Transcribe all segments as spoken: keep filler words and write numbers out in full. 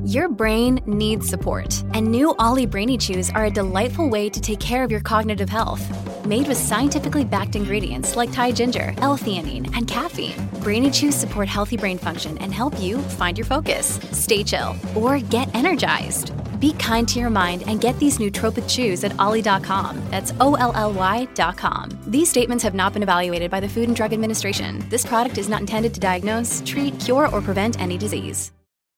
Your brain needs support, and new Ollie Brainy Chews are a delightful way to take care of your cognitive health. Made with scientifically backed ingredients like Thai ginger, L-theanine, and caffeine, Brainy Chews support healthy brain function and help you find your focus, stay chill, or get energized. Be kind to your mind and get these nootropic chews at ollie dot com. That's O L L Y dot com. These statements have not been evaluated by the Food and Drug Administration. This product is not intended to diagnose, treat, cure, or prevent any disease.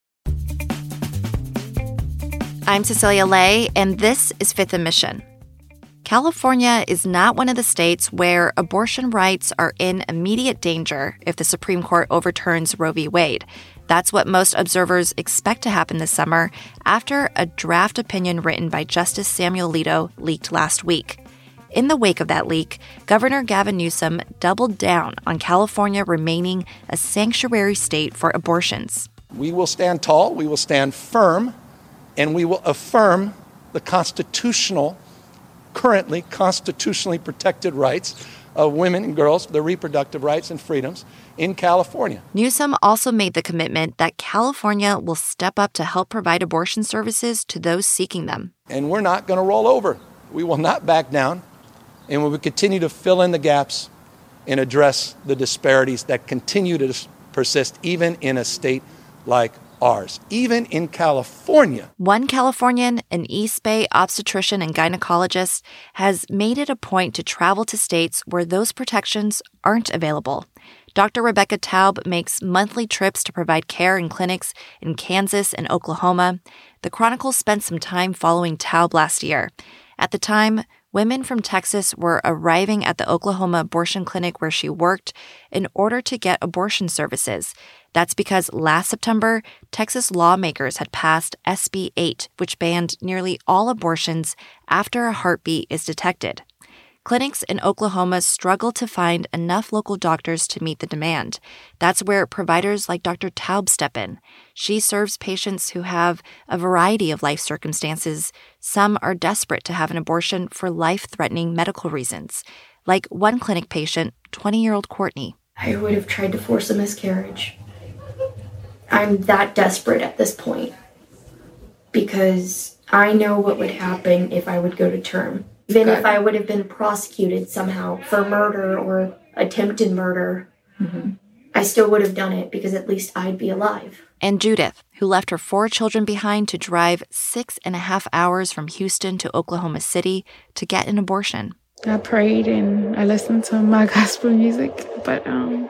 I'm Cecilia Lay, and this is Fifth and Mission. California is not one of the states where abortion rights are in immediate danger if the Supreme Court overturns Roe v. Wade. That's what most observers expect to happen this summer after a draft opinion written by Justice Samuel Alito leaked last week. In the wake of that leak, Governor Gavin Newsom doubled down on California remaining a sanctuary state for abortions. We will stand tall, we will stand firm, and we will affirm the constitutional, currently constitutionally protected rights of women and girls, their reproductive rights and freedoms in California. Newsom also made the commitment that California will step up to help provide abortion services to those seeking them. And we're not going to roll over. We will not back down, and we will continue to fill in the gaps and address the disparities that continue to persist even in a state like ours, even in California. One Californian, an East Bay obstetrician and gynecologist, has made it a point to travel to states where those protections aren't available. Doctor Rebecca Taub makes monthly trips to provide care in clinics in Kansas and Oklahoma. The Chronicle spent some time following Taub last year. At the time, women from Texas were arriving at the Oklahoma abortion clinic where she worked in order to get abortion services. That's because last September, Texas lawmakers had passed S B eight, which banned nearly all abortions after a heartbeat is detected. Clinics in Oklahoma struggle to find enough local doctors to meet the demand. That's where providers like Doctor Taub step in. She serves patients who have a variety of life circumstances. Some are desperate to have an abortion for life-threatening medical reasons, like one clinic patient, twenty-year-old Courtney. I would have tried to force a miscarriage. I'm that desperate at this point because I know what would happen if I would go to term. Even if I would have been prosecuted somehow for murder or attempted murder, mm-hmm. I still would have done it because at least I'd be alive. And Judith, who left her four children behind to drive six and a half hours from Houston to Oklahoma City to get an abortion. I prayed and I listened to my gospel music, but, um,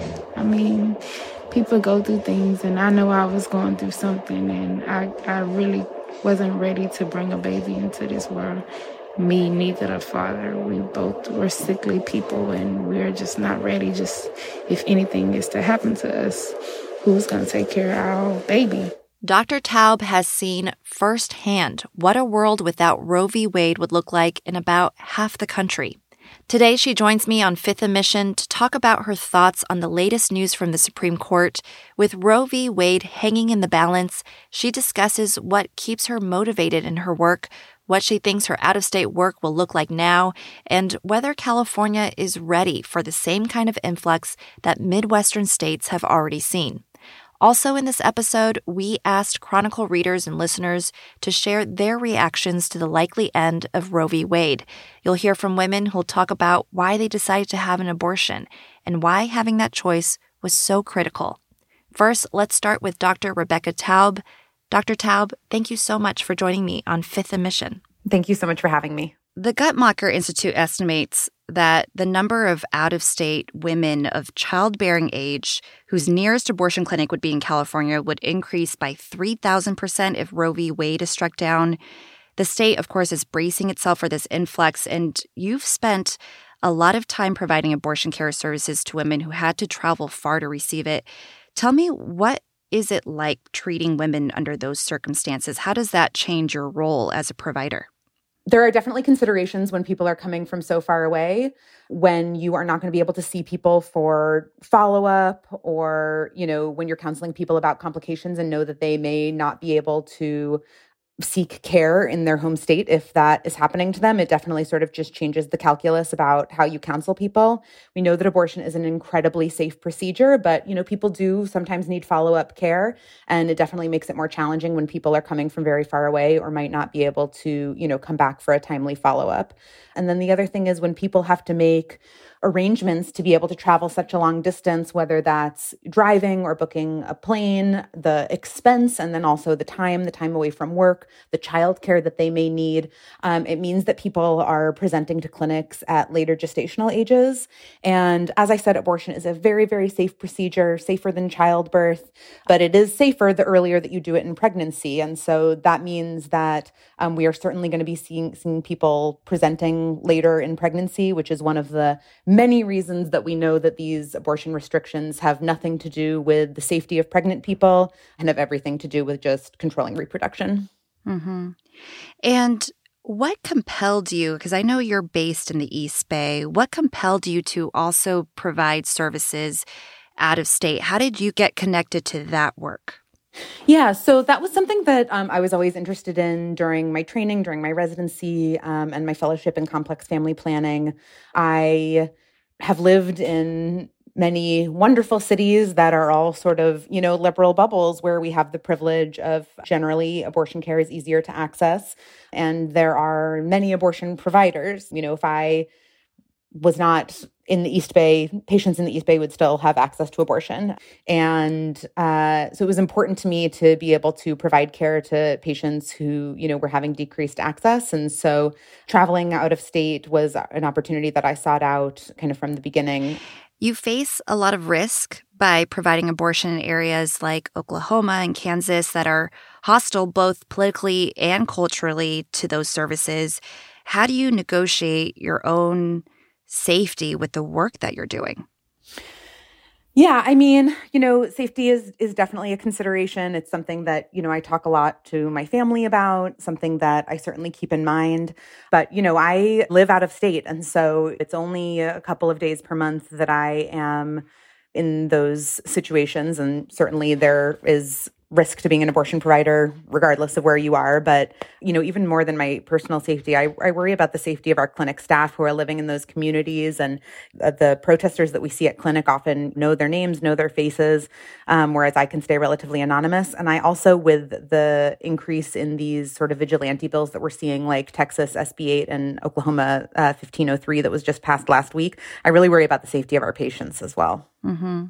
I mean, people go through things, and I know I was going through something, and I, I really wasn't ready to bring a baby into this world. Me, neither the father. We both were sickly people, and we we're just not ready. Just if anything is to happen to us, who's going to take care of our baby? Doctor Taub has seen firsthand what a world without Roe v. Wade would look like in about half the country. Today, she joins me on Fifth and Mission to talk about her thoughts on the latest news from the Supreme Court. With Roe v. Wade hanging in the balance, she discusses what keeps her motivated in her work, what she thinks her out-of-state work will look like now, and whether California is ready for the same kind of influx that Midwestern states have already seen. Also in this episode, we asked Chronicle readers and listeners to share their reactions to the likely end of Roe v. Wade. You'll hear from women who'll talk about why they decided to have an abortion and why having that choice was so critical. First, let's start with Doctor Rebecca Taub. Doctor Taub, thank you so much for joining me on Fifth and Mission. Thank you so much for having me. The Guttmacher Institute estimates that the number of out-of-state women of childbearing age whose nearest abortion clinic would be in California would increase by three thousand percent if Roe v. Wade is struck down. The state, of course, is bracing itself for this influx, and you've spent a lot of time providing abortion care services to women who had to travel far to receive it. Tell me, what is it like treating women under those circumstances? How does that change your role as a provider? There are definitely considerations when people are coming from so far away, when you are not going to be able to see people for follow-up, or, you know, when you're counseling people about complications and know that they may not be able to seek care in their home state if that is happening to them. It definitely sort of just changes the calculus about how you counsel people. We know that abortion is an incredibly safe procedure, but, you know, people do sometimes need follow-up care, and it definitely makes it more challenging when people are coming from very far away or might not be able to, you know, come back for a timely follow-up. And then the other thing is when people have to make arrangements to be able to travel such a long distance, whether that's driving or booking a plane, the expense, and then also the time, the time away from work, the childcare that they may need. Um, it means that people are presenting to clinics at later gestational ages. And as I said, abortion is a very, very safe procedure, safer than childbirth, but it is safer the earlier that you do it in pregnancy. And so that means that um, we are certainly going to be seeing, seeing people presenting later in pregnancy, which is one of the many reasons that we know that these abortion restrictions have nothing to do with the safety of pregnant people and have everything to do with just controlling reproduction. Mm-hmm. And what compelled you, because I know you're based in the East Bay, what compelled you to also provide services out of state? How did you get connected to that work? Yeah, so that was something that um, I was always interested in during my training, during my residency, um, and my fellowship in complex family planning. I have lived in many wonderful cities that are all sort of, you know, liberal bubbles where we have the privilege of generally abortion care is easier to access. And there are many abortion providers. You know, if I was not in the East Bay, patients in the East Bay would still have access to abortion. And uh, so it was important to me to be able to provide care to patients who, you know, were having decreased access. And so traveling out of state was an opportunity that I sought out kind of from the beginning. You face a lot of risk by providing abortion in areas like Oklahoma and Kansas that are hostile both politically and culturally to those services. How do you negotiate your own safety with the work that you're doing? Yeah, I mean, you know, safety is is definitely a consideration. It's something that, you know, I talk a lot to my family about, something that I certainly keep in mind. But, you know, I live out of state, and so it's only a couple of days per month that I am in those situations. And certainly there is risk to being an abortion provider, regardless of where you are. But, you know, even more than my personal safety, I, I worry about the safety of our clinic staff who are living in those communities. And uh, the protesters that we see at clinic often know their names, know their faces, um, whereas I can stay relatively anonymous. And I also, with the increase in these sort of vigilante bills that we're seeing, like Texas S B eight and Oklahoma uh, fifteen oh three that was just passed last week, I really worry about the safety of our patients as well. Mm-hmm.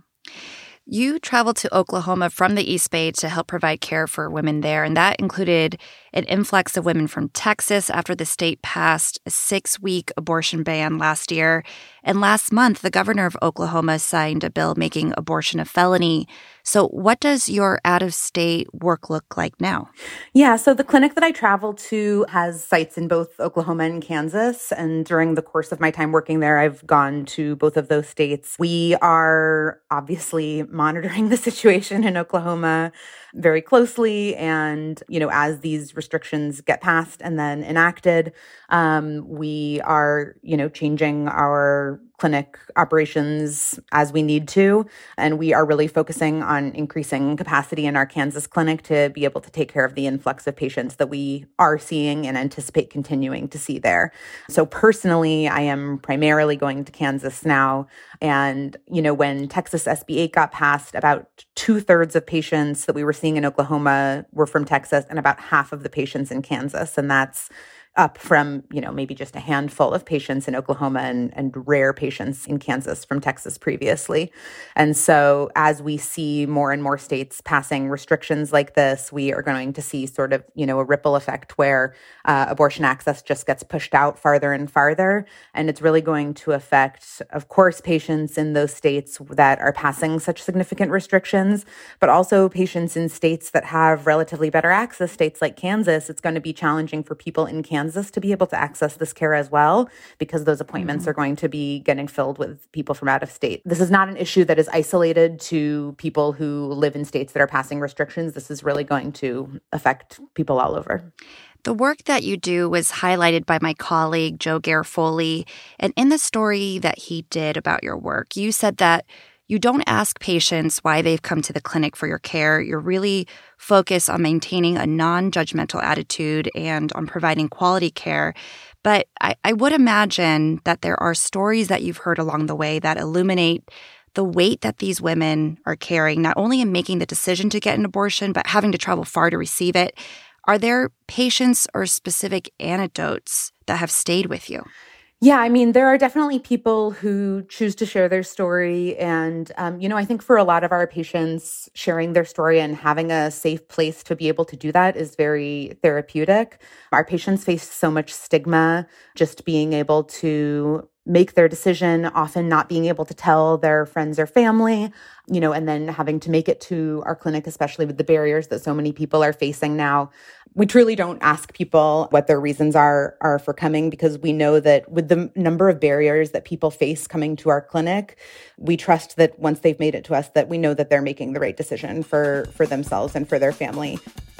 You traveled to Oklahoma from the East Bay to help provide care for women there, and that included an influx of women from Texas after the state passed a six-week abortion ban last year. And last month, the governor of Oklahoma signed a bill making abortion a felony. So what does your out-of-state work look like now? Yeah, so the clinic that I travel to has sites in both Oklahoma and Kansas. And during the course of my time working there, I've gone to both of those states. We are obviously monitoring the situation in Oklahoma very closely. And, you know, as these restrictions get passed and then enacted, um, we are, you know, changing our clinic operations as we need to. And we are really focusing on increasing capacity in our Kansas clinic to be able to take care of the influx of patients that we are seeing and anticipate continuing to see there. So personally, I am primarily going to Kansas now. And, you know, when Texas S B eight got passed, about two thirds of patients that we were seeing in Oklahoma were from Texas and about half of the patients in Kansas. And that's up from, you know, maybe just a handful of patients in Oklahoma and, and rare patients in Kansas from Texas previously. And so as we see more and more states passing restrictions like this, we are going to see sort of, you know, a ripple effect where uh, abortion access just gets pushed out farther and farther. And it's really going to affect, of course, patients in those states that are passing such significant restrictions, but also patients in states that have relatively better access, states like Kansas. It's going to be challenging for people in Kansas Kansas to be able to access this care as well, because those appointments mm-hmm. are going to be getting filled with people from out of state. This is not an issue that is isolated to people who live in states that are passing restrictions. This is really going to affect people all over. The work that you do was highlighted by my colleague, Joe Garofoli. And in the story that he did about your work, you said that you don't ask patients why they've come to the clinic for your care. You're really focused on maintaining a non-judgmental attitude and on providing quality care. But I, I would imagine that there are stories that you've heard along the way that illuminate the weight that these women are carrying, not only in making the decision to get an abortion, but having to travel far to receive it. Are there patients or specific anecdotes that have stayed with you? Yeah, I mean, there are definitely people who choose to share their story. And, um, you know, I think for a lot of our patients, sharing their story and having a safe place to be able to do that is very therapeutic. Our patients face so much stigma, just being able to make their decision, often not being able to tell their friends or family, you know, and then having to make it to our clinic, especially with the barriers that so many people are facing now. We truly don't ask people what their reasons are, are for coming, because we know that with the number of barriers that people face coming to our clinic, we trust that once they've made it to us, that we know that they're making the right decision for, for themselves and for their family.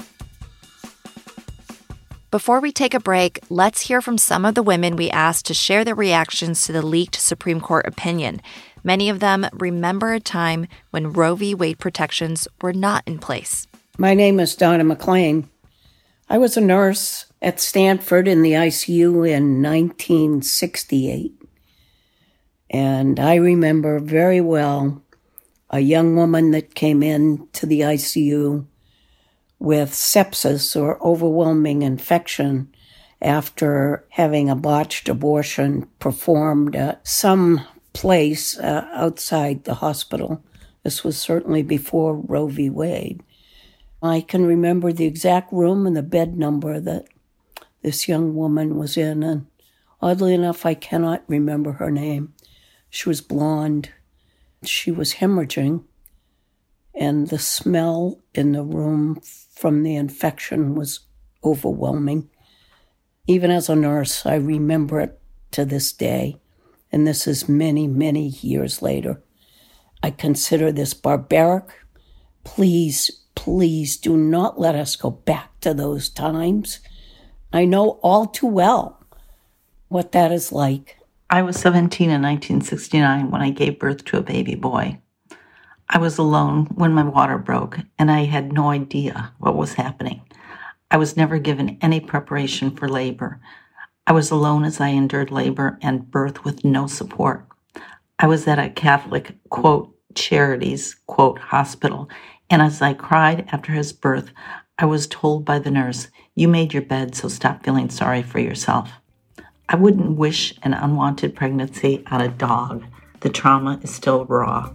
Before we take a break, let's hear from some of the women we asked to share their reactions to the leaked Supreme Court opinion. Many of them remember a time when Roe v. Wade protections were not in place. My name is Donna McLean. I was a nurse at Stanford in the I C U in nineteen sixty-eight. And I remember very well a young woman that came in to the I C U with sepsis or overwhelming infection after having a botched abortion performed at some place uh, outside the hospital. This was certainly before Roe v. Wade. I can remember the exact room and the bed number that this young woman was in, and oddly enough, I cannot remember her name. She was blonde. She was hemorrhaging, and the smell in the room from the infection was overwhelming. Even as a nurse, I remember it to this day, and this is many, many years later. I consider this barbaric. Please, please do not let us go back to those times. I know all too well what that is like. I was seventeen in nineteen sixty-nine when I gave birth to a baby boy. I was alone when my water broke, and I had no idea what was happening. I was never given any preparation for labor. I was alone as I endured labor and birth with no support. I was at a Catholic, quote, charities, quote, hospital, and as I cried after his birth, I was told by the nurse, "You made your bed, so stop feeling sorry for yourself." I wouldn't wish an unwanted pregnancy on a dog. The trauma is still raw.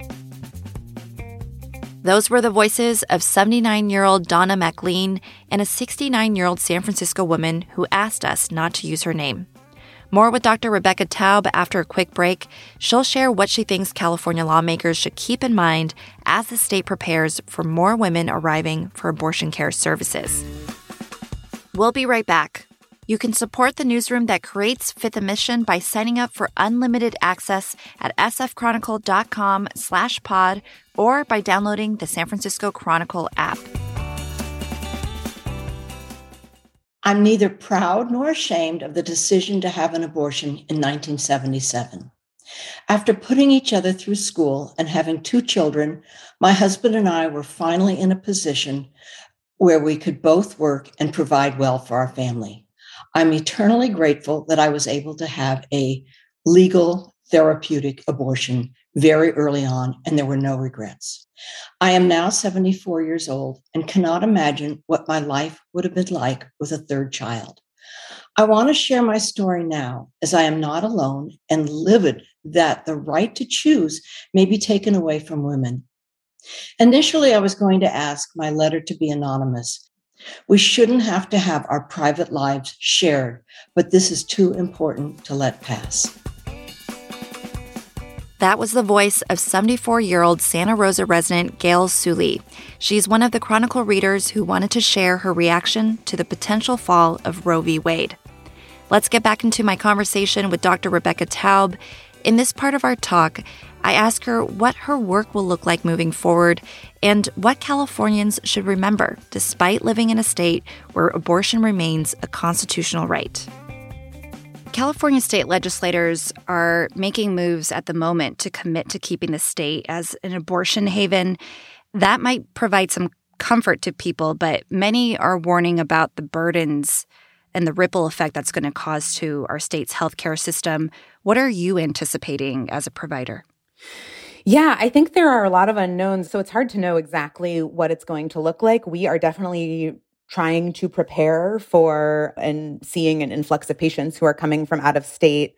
Those were the voices of seventy-nine-year-old Donna McLean and a sixty-nine-year-old San Francisco woman who asked us not to use her name. More with Doctor Rebecca Taub after a quick break. She'll share what she thinks California lawmakers should keep in mind as the state prepares for more women arriving for abortion care services. We'll be right back. You can support the newsroom that creates Fifth and Mission by signing up for unlimited access at sfchronicle.com slash pod or by downloading the San Francisco Chronicle app. I'm neither proud nor ashamed of the decision to have an abortion in nineteen seventy-seven. After putting each other through school and having two children, my husband and I were finally in a position where we could both work and provide well for our family. I'm eternally grateful that I was able to have a legal therapeutic abortion very early on, and there were no regrets. I am now seventy-four years old and cannot imagine what my life would have been like with a third child. I want to share my story now, as I am not alone and livid that the right to choose may be taken away from women. Initially, I was going to ask my letter to be anonymous. We shouldn't have to have our private lives shared, but this is too important to let pass. That was the voice of seventy-four-year-old Santa Rosa resident Gail Sully. She's one of the Chronicle readers who wanted to share her reaction to the potential fall of Roe v. Wade. Let's get back into my conversation with Doctor Rebecca Taub. In this part of our talk, I ask her what her work will look like moving forward and what Californians should remember despite living in a state where abortion remains a constitutional right. California state legislators are making moves at the moment to commit to keeping the state as an abortion haven. That might provide some comfort to people, but many are warning about the burdens and the ripple effect that's going to cause to our state's healthcare system. What are you anticipating as a provider? Yeah, I think there are a lot of unknowns, so it's hard to know exactly what it's going to look like. We are definitely trying to prepare for and seeing an influx of patients who are coming from out of state.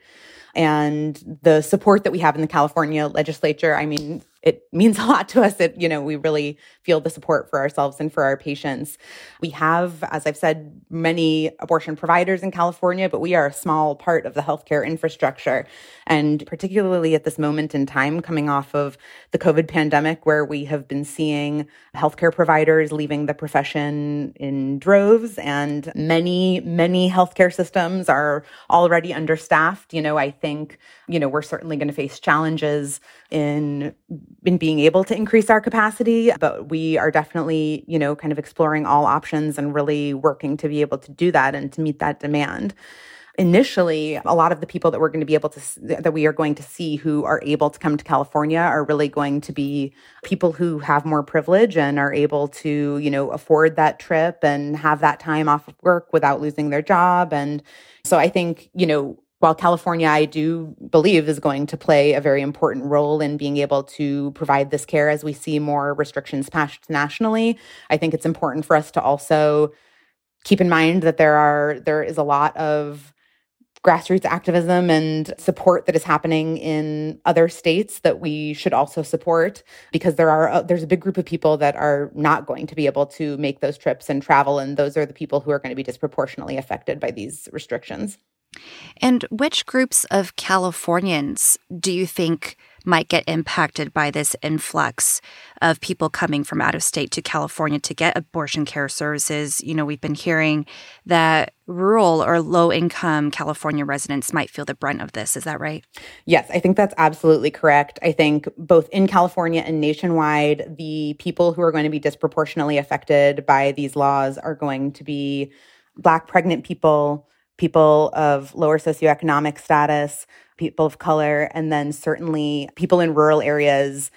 And the support that we have in the California legislature, I mean, it means a lot to us. It, you know, we really feel the support for ourselves and for our patients. We have, as I've said, many abortion providers in California, but we are a small part of the healthcare infrastructure. And particularly at this moment in time, coming off of the COVID pandemic, where we have been seeing healthcare providers leaving the profession in droves, and many, many healthcare systems are already understaffed. You know, I think, you know, we're certainly going to face challenges in in being able to increase our capacity, but we are definitely, you know, kind of exploring all options and really working to be able to do that and to meet that demand. Initially, a lot of the people that we're going to be able to, that we are going to see who are able to come to California are really going to be people who have more privilege and are able to, you know, afford that trip and have that time off of work without losing their job. And so I think, you know, while California, I do believe, is going to play a very important role in being able to provide this care as we see more restrictions passed nationally, I think it's important for us to also keep in mind that there are there is a lot of grassroots activism and support that is happening in other states that we should also support, because there are uh, there's a big group of people that are not going to be able to make those trips and travel, and those are the people who are going to be disproportionately affected by these restrictions. And which groups of Californians do you think might get impacted by this influx of people coming from out of state to California to get abortion care services? You know, we've been hearing that rural or low-income California residents might feel the brunt of this. Is that right? Yes, I think that's absolutely correct. I think both in California and nationwide, the people who are going to be disproportionately affected by these laws are going to be Black pregnant people, people of lower socioeconomic status, people of color, and then certainly people in rural areas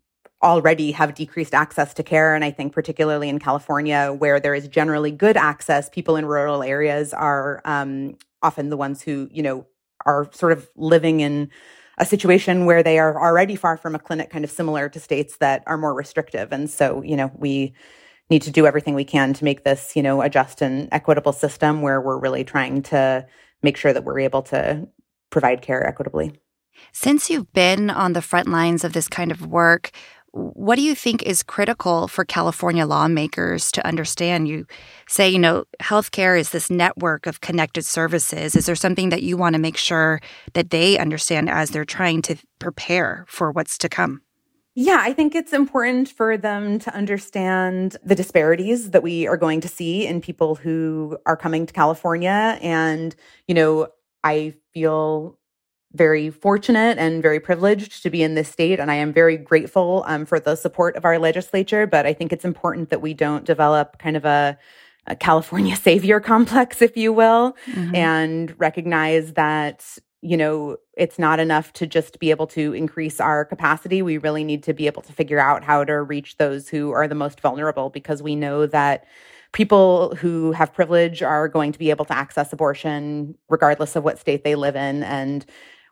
already have decreased access to care. And I think particularly in California, where there is generally good access, people in rural areas are um, often the ones who, you know, are sort of living in a situation where they are already far from a clinic, kind of similar to states that are more restrictive. And so, you know, we need to do everything we can to make this, you know, a just and equitable system where we're really trying to make sure that we're able to provide care equitably. Since you've been on the front lines of this kind of work, what do you think is critical for California lawmakers to understand? You say, you know, healthcare is this network of connected services. Is there something that you want to make sure that they understand as they're trying to prepare for what's to come? Yeah, I think it's important for them to understand the disparities that we are going to see in people who are coming to California. And, you know, I feel very fortunate and very privileged to be in this state, and I am very grateful um, for the support of our legislature. But I think it's important that we don't develop kind of a, a California savior complex, if you will, mm-hmm. and recognize that, you know, it's not enough to just be able to increase our capacity. We really need to be able to figure out how to reach those who are the most vulnerable, because we know that people who have privilege are going to be able to access abortion regardless of what state they live in. And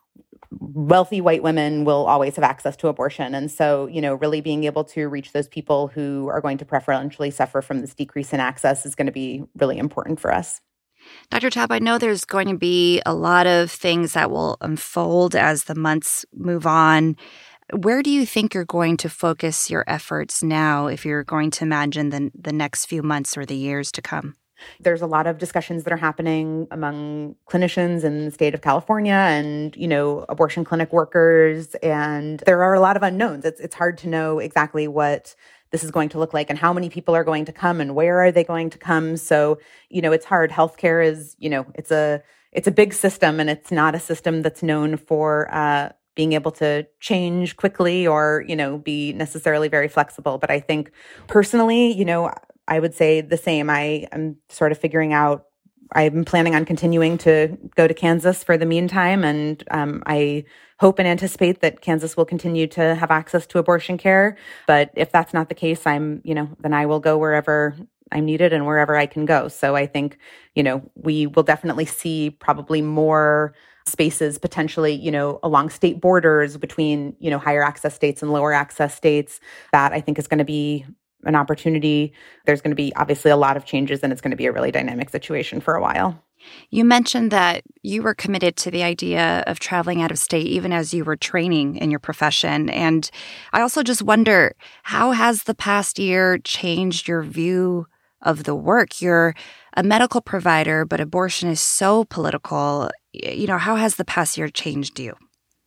wealthy white women will always have access to abortion. And so, you know, really being able to reach those people who are going to preferentially suffer from this decrease in access is going to be really important for us. Doctor Taub, I know there's going to be a lot of things that will unfold as the months move on. Where do you think you're going to focus your efforts now if you're going to imagine the, the next few months or the years to come? There's a lot of discussions that are happening among clinicians in the state of California and, you know, abortion clinic workers. And there are a lot of unknowns. It's it's hard to know exactly what this is going to look like and how many people are going to come and where are they going to come. So, you know, it's hard. Healthcare is, you know, it's a it's a big system, and it's not a system that's known for uh, being able to change quickly or, you know, be necessarily very flexible. But I think personally, you know, I would say the same. I am sort of figuring out I'm planning on continuing to go to Kansas for the meantime, and um, I hope and anticipate that Kansas will continue to have access to abortion care. But if that's not the case, I'm, you know, then I will go wherever I'm needed and wherever I can go. So I think, you know, we will definitely see probably more spaces potentially, you know, along state borders between, you know, higher access states and lower access states. That I think is going to be an opportunity. There's going to be obviously a lot of changes, and it's going to be a really dynamic situation for a while. You mentioned that you were committed to the idea of traveling out of state even as you were training in your profession. And I also just wonder, how has the past year changed your view of the work? You're a medical provider, but abortion is so political. You know, how has the past year changed you?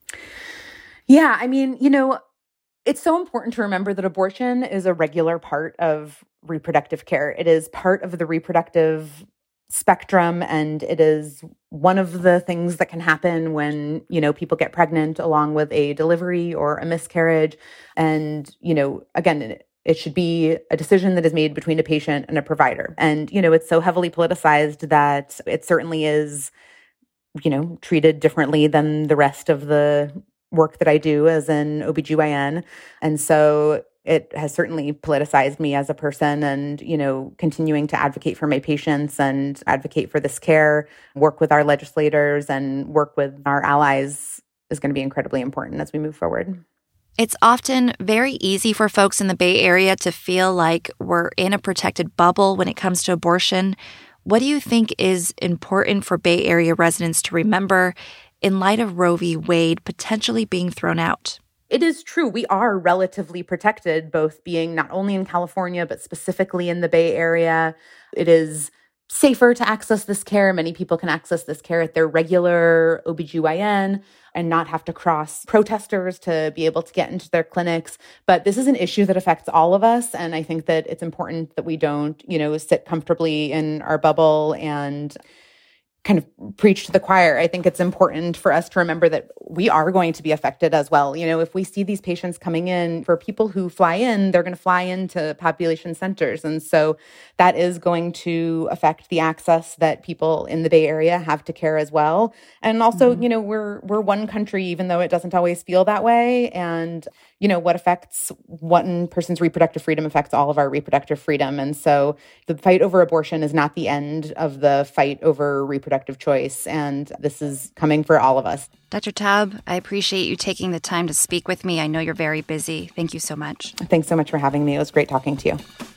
Yeah, I mean, you know, it's so important to remember that abortion is a regular part of reproductive care. It is part of the reproductive spectrum, and it is one of the things that can happen when, you know, people get pregnant along with a delivery or a miscarriage. And, you know, again, it, it should be a decision that is made between a patient and a provider. And, you know, it's so heavily politicized that it certainly is, you know, treated differently than the rest of the work that I do as an O B G Y N. And so it has certainly politicized me as a person, and, you know, continuing to advocate for my patients and advocate for this care, work with our legislators and work with our allies is going to be incredibly important as we move forward. It's often very easy for folks in the Bay Area to feel like we're in a protected bubble when it comes to abortion. What do you think is important for Bay Area residents to remember in light of Roe v. Wade potentially being thrown out? It is true. We are relatively protected, both being not only in California, but specifically in the Bay Area. It is safer to access this care. Many people can access this care at their regular O B G Y N and not have to cross protesters to be able to get into their clinics. But this is an issue that affects all of us. And I think that it's important that we don't, you know, sit comfortably in our bubble and kind of preach to the choir. I think it's important for us to remember that we are going to be affected as well. You know, if we see these patients coming in, for people who fly in, they're going to fly into population centers. And so that is going to affect the access that people in the Bay Area have to care as well. And also, mm-hmm. you know, we're we're one country, even though it doesn't always feel that way. And, you know, what affects one person's reproductive freedom affects all of our reproductive freedom. And so the fight over abortion is not the end of the fight over reproductive choice. And this is coming for all of us. Doctor Taub, I appreciate you taking the time to speak with me. I know you're very busy. Thank you so much. Thanks so much for having me. It was great talking to you.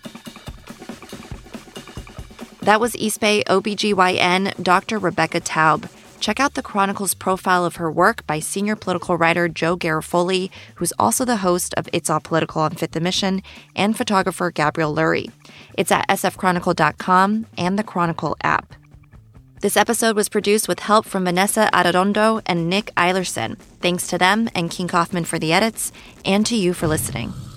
That was East Bay O B G Y N Doctor Rebecca Taub. Check out the Chronicle's profile of her work by senior political writer Joe Garofoli, who's also the host of It's All Political on Fifth and Mission, and photographer Gabrielle Lurie. It's at s f chronicle dot com and the Chronicle app. This episode was produced with help from Vanessa Arredondo and Nick Eilerson. Thanks to them and King Kaufman for the edits, and to you for listening.